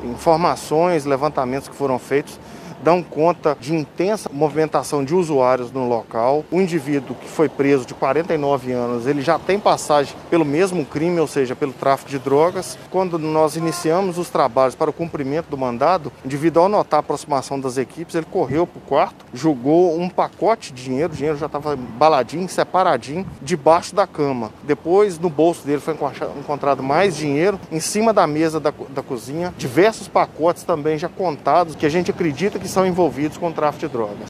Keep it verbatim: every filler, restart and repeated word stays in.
Informações, levantamentos que foram feitos dão conta de intensa movimentação de usuários no local. O indivíduo que foi preso, de quarenta e nove anos, ele já tem passagem pelo mesmo crime, ou seja, pelo tráfico de drogas. Quando nós iniciamos os trabalhos para o cumprimento do mandado, o indivíduo, ao notar a aproximação das equipes, ele correu para o quarto, jogou um pacote de dinheiro, o dinheiro já estava embaladinho, separadinho, debaixo da cama. Depois, no bolso dele foi encontrado mais dinheiro, em cima da mesa da, da cozinha, diversos pacotes também já contados, que a gente acredita que são envolvidos com o tráfico de drogas.